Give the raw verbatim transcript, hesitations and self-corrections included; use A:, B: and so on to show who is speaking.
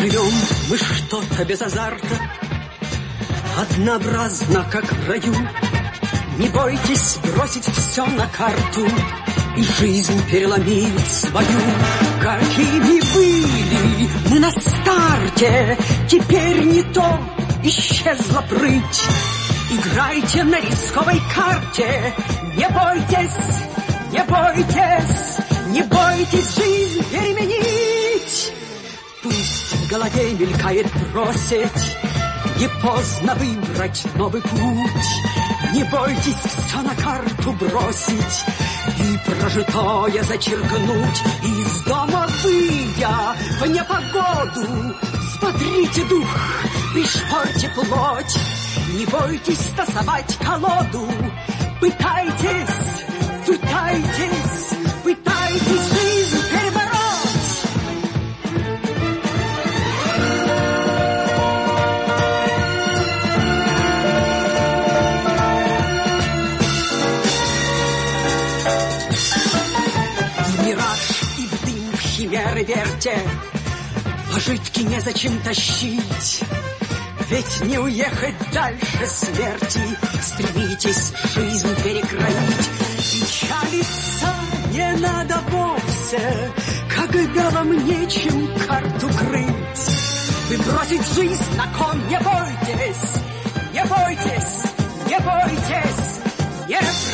A: Живем мы что-то без азарта, однообразно, как в раю. Не бойтесь бросить все на карту и жизнь переломить свою. Какими были мы на старте, теперь не то, исчезла прыть. Играйте на рисковой карте, не бойтесь, не бойтесь, не бойтесь жизнь переменить. Пусть в голове мелькает бросить, не поздно выбрать новый путь. Не бойтесь все на карту бросить и прожитое зачеркнуть. Из дома выйдя в непогоду, смотрите дух, пришпорьте плоть. Не бойтесь тасовать колоду, пытайтесь, пытайтесь, пытайтесь жизнь перебороть. В мираж и в дым химеры верьте, пожитки незачем тащить. Ведь не уехать дальше смерти, стремитесь жизнь перекроить. Печалиться не надо вовсе, когда вам нечем карту крыть. Вы бросить жизнь на кон не бойтесь, не бойтесь, не бойтесь, не бойтесь.